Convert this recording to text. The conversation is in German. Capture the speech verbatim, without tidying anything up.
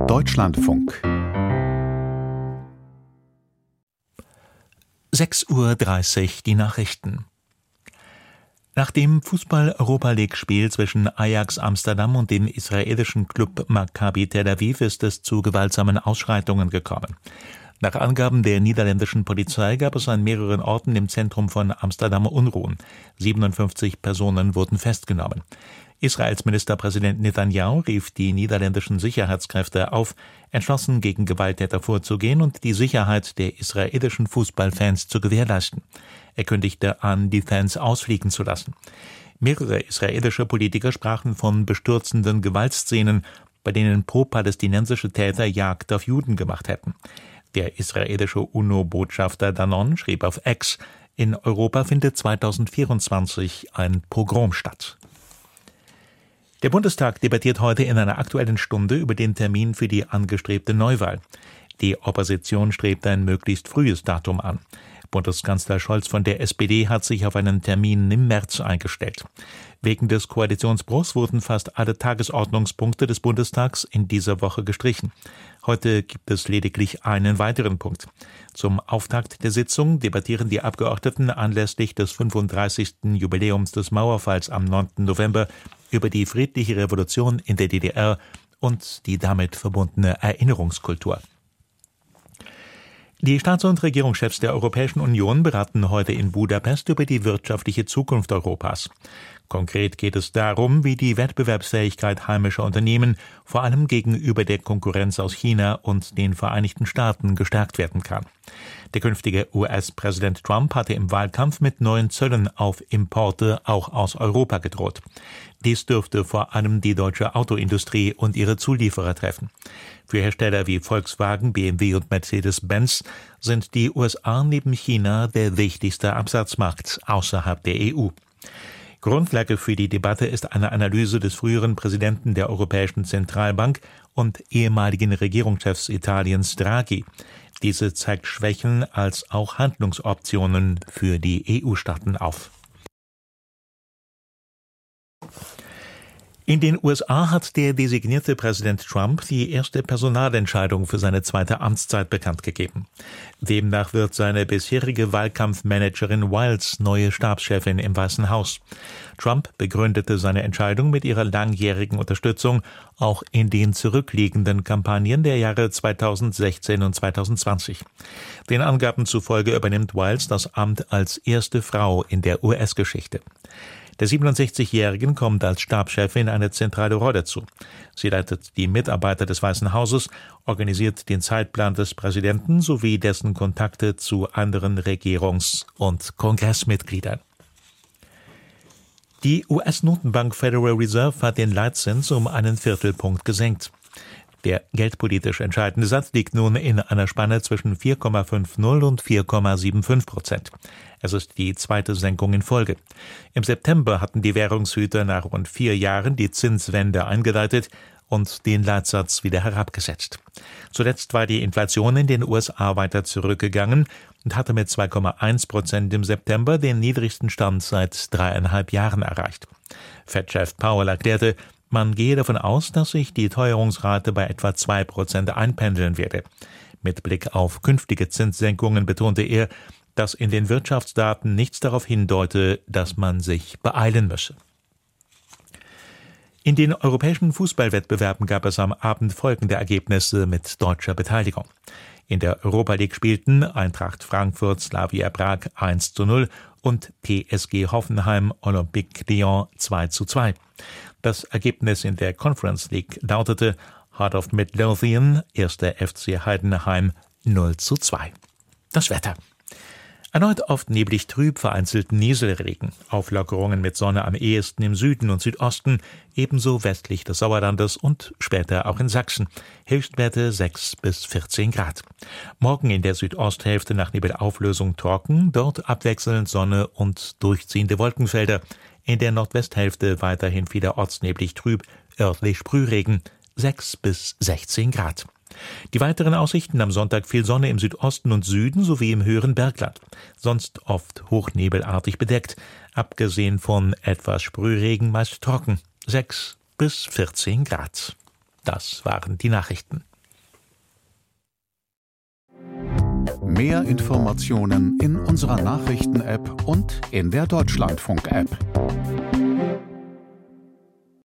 Deutschlandfunk. sechs Uhr dreißig, die Nachrichten. Nach dem Fußball-Europa-League-Spiel zwischen Ajax Amsterdam und dem israelischen Klub Maccabi Tel Aviv ist es zu gewaltsamen Ausschreitungen gekommen. Nach Angaben der niederländischen Polizei gab es an mehreren Orten im Zentrum von Amsterdam Unruhen. siebenundfünfzig Personen wurden festgenommen. Israels Ministerpräsident Netanyahu rief die niederländischen Sicherheitskräfte auf, entschlossen gegen Gewalttäter vorzugehen und die Sicherheit der israelischen Fußballfans zu gewährleisten. Er kündigte an, die Fans ausfliegen zu lassen. Mehrere israelische Politiker sprachen von bestürzenden Gewaltszenen, bei denen pro-palästinensische Täter Jagd auf Juden gemacht hätten. Der israelische UNO-Botschafter Danon schrieb auf X, in Europa findet zweitausendvierundzwanzig ein Pogrom statt. Der Bundestag debattiert heute in einer Aktuellen Stunde über den Termin für die angestrebte Neuwahl. Die Opposition strebt ein möglichst frühes Datum an. Bundeskanzler Scholz von der S P D hat sich auf einen Termin im März eingestellt. Wegen des Koalitionsbruchs wurden fast alle Tagesordnungspunkte des Bundestags in dieser Woche gestrichen. Heute gibt es lediglich einen weiteren Punkt. Zum Auftakt der Sitzung debattieren die Abgeordneten anlässlich des fünfunddreißigsten Jubiläums des Mauerfalls am neunten November über die friedliche Revolution in der D D R und die damit verbundene Erinnerungskultur. Die Staats- und Regierungschefs der Europäischen Union beraten heute in Budapest über die wirtschaftliche Zukunft Europas. Konkret geht es darum, wie die Wettbewerbsfähigkeit heimischer Unternehmen vor allem gegenüber der Konkurrenz aus China und den Vereinigten Staaten gestärkt werden kann. Der künftige U S-Präsident Trump hatte im Wahlkampf mit neuen Zöllen auf Importe auch aus Europa gedroht. Dies dürfte vor allem die deutsche Autoindustrie und ihre Zulieferer treffen. Für Hersteller wie Volkswagen, B M W und Mercedes-Benz sind die U S A neben China der wichtigste Absatzmarkt außerhalb der E U. Grundlage für die Debatte ist eine Analyse des früheren Präsidenten der Europäischen Zentralbank und ehemaligen Regierungschefs Italiens Draghi. Diese zeigt Schwächen als auch Handlungsoptionen für die E U-Staaten auf. In den U S A hat der designierte Präsident Trump die erste Personalentscheidung für seine zweite Amtszeit bekannt gegeben. Demnach wird seine bisherige Wahlkampfmanagerin Wiles neue Stabschefin im Weißen Haus. Trump begründete seine Entscheidung mit ihrer langjährigen Unterstützung auch in den zurückliegenden Kampagnen der Jahre zweitausendsechzehn und zweitausendzwanzig. Den Angaben zufolge übernimmt Wiles das Amt als erste Frau in der U S-Geschichte. Der siebenundsechzigjährigen kommt als Stabschefin eine zentrale Rolle zu. Sie leitet die Mitarbeiter des Weißen Hauses, organisiert den Zeitplan des Präsidenten sowie dessen Kontakte zu anderen Regierungs- und Kongressmitgliedern. Die U S-Notenbank Federal Reserve hat den Leitzins um einen Viertelpunkt gesenkt. Der geldpolitisch entscheidende Satz liegt nun in einer Spanne zwischen vier Komma fünfzig und vier Komma fünfundsiebzig Prozent. Es ist die zweite Senkung in Folge. Im September hatten die Währungshüter nach rund vier Jahren die Zinswende eingeleitet und den Leitsatz wieder herabgesetzt. Zuletzt war die Inflation in den U S A weiter zurückgegangen und hatte mit zwei Komma eins Prozent im September den niedrigsten Stand seit dreieinhalb Jahren erreicht. Fed-Chef Powell erklärte, man gehe davon aus, dass sich die Teuerungsrate bei etwa zwei Prozent einpendeln werde. Mit Blick auf künftige Zinssenkungen betonte er, dass in den Wirtschaftsdaten nichts darauf hindeute, dass man sich beeilen müsse. In den europäischen Fußballwettbewerben gab es am Abend folgende Ergebnisse mit deutscher Beteiligung. In der Europa League spielten Eintracht Frankfurt Slavia Prag eins zu null und P S G Hoffenheim Olympique Lyon zwei zu zwei. Das Ergebnis in der Conference League lautete Heart of Midlothian, erster F C Heidenheim null zu zwei. Das Wetter. Erneut oft neblig trüb, vereinzelt Nieselregen. Auflockerungen mit Sonne am ehesten im Süden und Südosten, ebenso westlich des Sauerlandes und später auch in Sachsen. Höchstwerte sechs bis vierzehn Grad. Morgen in der Südosthälfte nach Nebelauflösung trocken, dort abwechselnd Sonne und durchziehende Wolkenfelder. In der Nordwesthälfte weiterhin vielerorts neblig trüb, örtlich Sprühregen, sechs bis sechzehn Grad. Die weiteren Aussichten: am Sonntag viel Sonne im Südosten und Süden sowie im höheren Bergland. Sonst oft hochnebelartig bedeckt, abgesehen von etwas Sprühregen meist trocken. sechs bis vierzehn Grad. Das waren die Nachrichten. Mehr Informationen in unserer Nachrichten-App und in der Deutschlandfunk-App.